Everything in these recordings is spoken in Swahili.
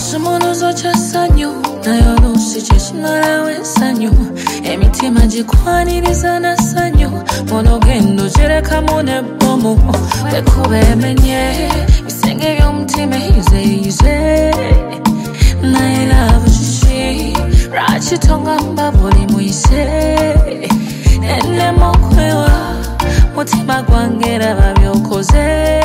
Avushimono zocha sanyo nayo lusije shimarawe sanyo emitima jikwaniriza na sanyo monogendo jereka mone bomo wekubemenye bisenge by'omutima yize naye love shishi rachitonga mbabuli muise ene mokwewa mutima gwangera babyokoze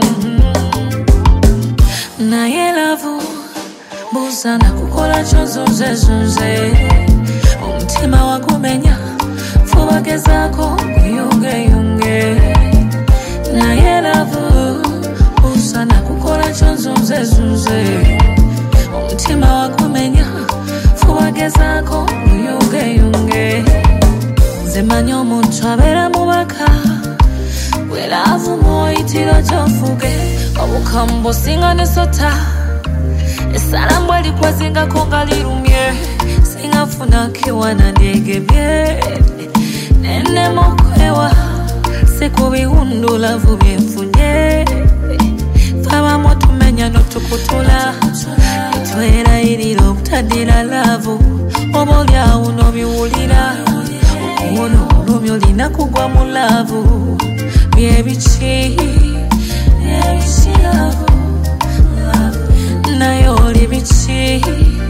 naye love buzana kukola chozunze umutima wakumenya vuba gezako yunge naye love buzana kukola chozunze umutima wakumenya vuba gezako yunge zemanyo omuntu abera mubaka we love moyitiro jofuge obukambo singa nesota Esarambwa likuwa zinga konga lirumye Singa funa kiwana negebye Nene mokwewa Sekubi hundula vubye mfunye Faba motu menya notukutula Itwera iriro kutadila lavu Obolya unobi ulira Uno rumyo lina kugwa mulavu Byebichi lavu nayo olibichi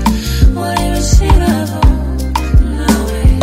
love nawe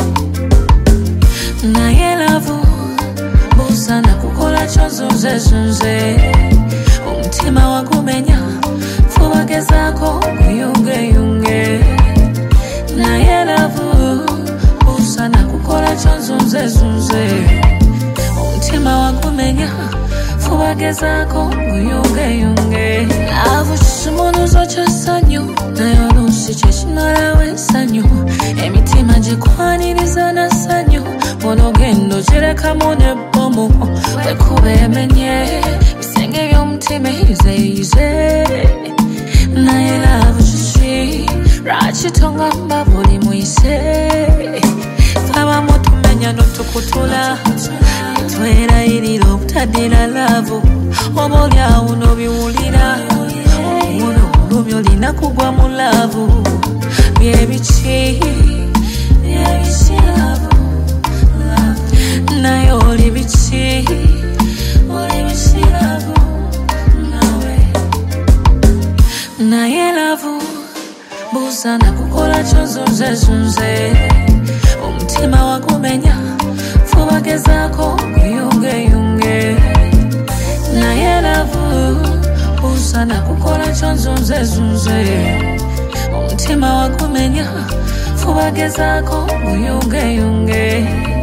naye love buzana kukola chozunze umutima wakumenya vuba gezako yunge naye love buzana kukola chozunze umutima wakumenya vuba gezako yunge Avushimono zocha sanyo nayo lusije shimarawe sanyo emitima jikwaniriza na sanyo monogendo jereka mone bomo wekubemenye bisenge by'omutima yize naye love shishi rachitonga mbabuli muise faba mutumenya notukutula itwera iriro kutadila lavu obolya unobiwulira Rumyo lina kugwa mulavu Byebichi love nayo olibichi love nawe naye love buzana kukola chozunze umutima wakumenya vuba gezako yunge naye love buzana kukola chozunze umutima wakumenya vuba gezako yunge